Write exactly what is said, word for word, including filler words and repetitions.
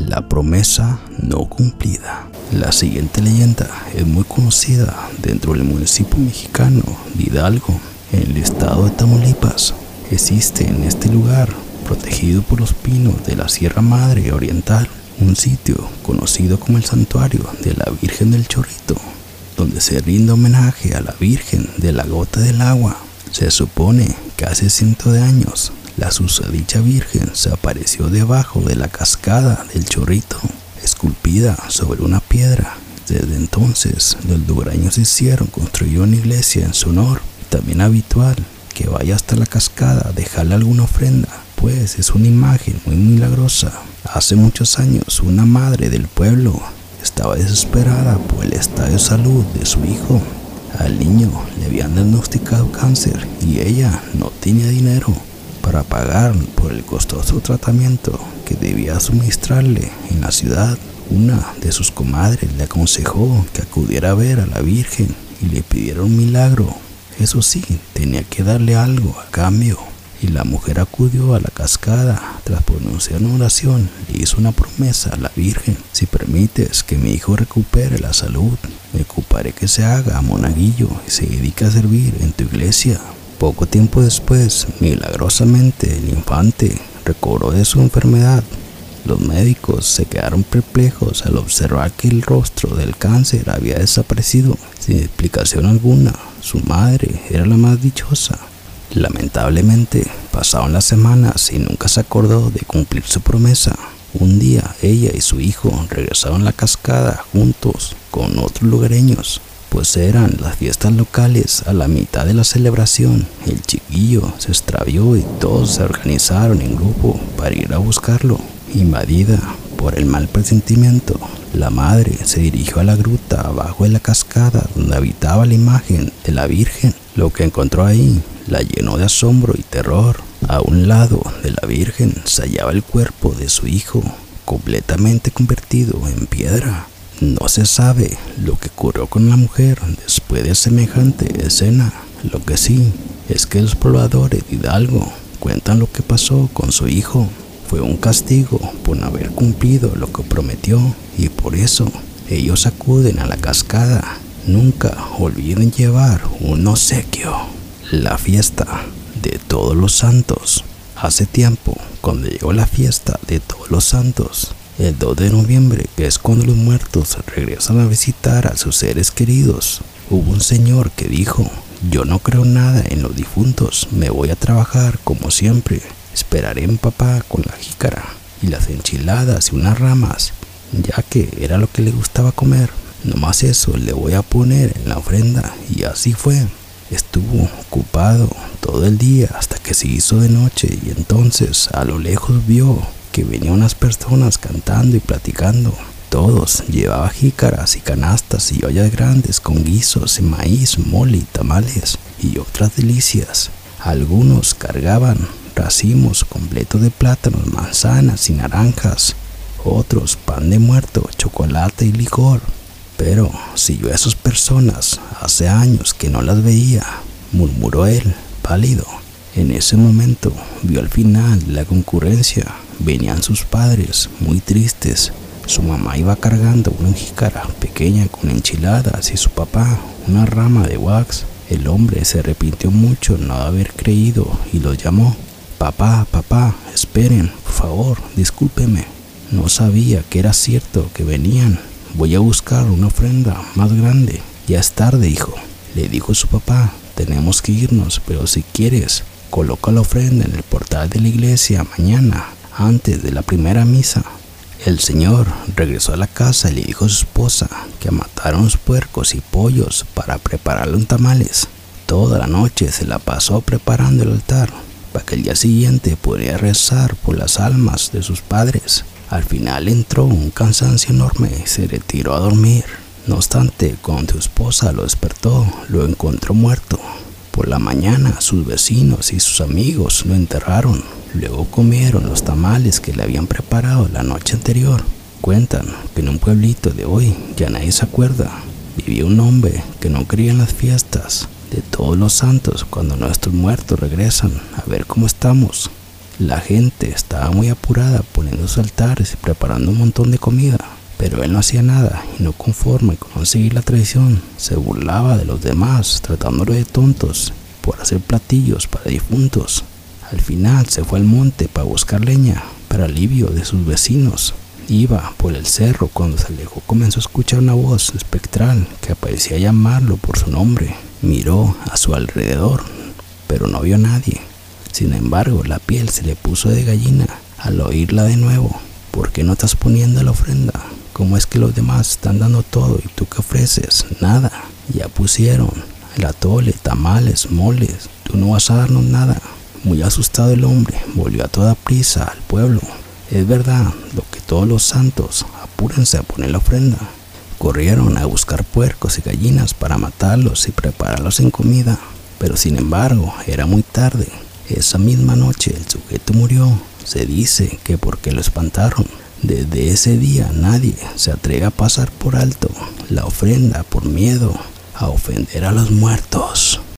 La promesa no cumplida. La siguiente leyenda es muy conocida dentro del municipio mexicano de Hidalgo, en el estado de Tamaulipas. Existe en este lugar, protegido por los pinos de la Sierra Madre Oriental, un sitio conocido como el Santuario de la Virgen del Chorrito, donde se rinde homenaje a la Virgen de la Gota del Agua. Se supone que hace cientos de años la susodicha Virgen se apareció debajo de la cascada del Chorrito, esculpida sobre una piedra. Desde entonces, los lugareños hicieron construir una iglesia en su honor. También habitual que vaya hasta la cascada a dejarle alguna ofrenda, pues es una imagen muy milagrosa. Hace muchos años, una madre del pueblo estaba desesperada por el estado de salud de su hijo. Al niño le habían diagnosticado cáncer y ella no tenía dinero para pagar por el costoso tratamiento que debía suministrarle en la ciudad. Una de sus comadres le aconsejó que acudiera a ver a la Virgen y le pidiera un milagro. Eso sí, tenía que darle algo a cambio. Y la mujer acudió a la cascada. Tras pronunciar una oración, le hizo una promesa a la Virgen: si permites que mi hijo recupere la salud, me ocuparé que se haga monaguillo y se dedique a servir en tu iglesia. Poco tiempo después, milagrosamente, el infante recobró de su enfermedad. Los médicos se quedaron perplejos al observar que el rostro del cáncer había desaparecido sin explicación alguna. Su madre era la más dichosa. Lamentablemente, pasaron las semanas y nunca se acordó de cumplir su promesa. Un día, ella y su hijo regresaron a la cascada juntos con otros lugareños, pues eran las fiestas locales. A la mitad de la celebración, el chiquillo se extravió y todos se organizaron en grupo para ir a buscarlo. Invadida por el mal presentimiento, la madre se dirigió a la gruta abajo de la cascada donde habitaba la imagen de la Virgen. Lo que encontró ahí la llenó de asombro y terror. A un lado de la Virgen se hallaba el cuerpo de su hijo, completamente convertido en piedra. No se sabe lo que ocurrió con la mujer después de semejante escena. Lo que sí es que los pobladores de Hidalgo cuentan lo que pasó con su hijo. Fue un castigo por no haber cumplido lo que prometió, y por eso ellos acuden a la cascada. Nunca olviden llevar un obsequio. La fiesta de Todos los Santos. Hace tiempo, cuando llegó la fiesta de Todos los Santos, el dos de noviembre, que es cuando los muertos regresan a visitar a sus seres queridos, hubo un señor que dijo: yo no creo nada en los difuntos, me voy a trabajar como siempre. Esperaré a mi papá con la jícara y las enchiladas y unas ramas, ya que era lo que le gustaba comer. Nomás eso le voy a poner en la ofrenda. Y así fue. Estuvo ocupado todo el día hasta que se hizo de noche, y entonces a lo lejos vio que venían unas personas cantando y platicando. Todos llevaban jícaras y canastas y ollas grandes con guisos de maíz, mole y tamales y otras delicias. Algunos cargaban racimos completos de plátanos, manzanas y naranjas, otros pan de muerto, chocolate y licor. Pero si yo a esas personas hace años que no las veía, murmuró él, pálido. En ese momento vio al final de la concurrencia. Venían sus padres, muy tristes. Su mamá iba cargando una jícara pequeña con enchiladas y su papá una rama de wax. El hombre se arrepintió mucho de no haber creído y los llamó. Papá, papá, esperen, por favor, discúlpeme. No sabía que era cierto que venían. Voy a buscar una ofrenda más grande. Ya es tarde, hijo, le dijo su papá. Tenemos que irnos, pero si quieres, coloca la ofrenda en el portal de la iglesia mañana, antes de la primera misa. El señor regresó a la casa y le dijo a su esposa que mataron los puercos y pollos para prepararle un tamales. Toda la noche se la pasó preparando el altar para que el día siguiente pudiera rezar por las almas de sus padres. Al final entró un cansancio enorme y se retiró a dormir. No obstante, cuando su esposa lo despertó, lo encontró muerto. Por la mañana, sus vecinos y sus amigos lo enterraron. Luego comieron los tamales que le habían preparado la noche anterior. Cuentan que en un pueblito de hoy ya nadie se acuerda. Vivía un hombre que no creía en las fiestas de Todos los Santos cuando nuestros muertos regresan a ver cómo estamos. La gente estaba muy apurada poniendo sus altares y preparando un montón de comida, pero él no hacía nada y no conforme con no seguir la tradición, se burlaba de los demás tratándolo de tontos por hacer platillos para difuntos. Al final se fue al monte para buscar leña, para alivio de sus vecinos. Iba por el cerro cuando se alejó comenzó a escuchar una voz espectral que parecía llamarlo por su nombre. Miró a su alrededor, pero no vio a nadie. Sin embargo, la piel se le puso de gallina al oírla de nuevo. ¿Por qué no estás poniendo la ofrenda? ¿Cómo es que los demás están dando todo y tú qué ofreces? Nada. Ya pusieron el atole, tamales, moles. Tú no vas a darnos nada. Muy asustado el hombre volvió a toda prisa al pueblo. Es verdad lo que todos los santos, apúrense a poner la ofrenda. Corrieron a buscar puercos y gallinas para matarlos y prepararlos en comida. Pero sin embargo, era muy tarde. Esa misma noche el sujeto murió. Se dice que porque lo espantaron. Desde ese día nadie se atreve a pasar por alto la ofrenda por miedo a ofender a los muertos.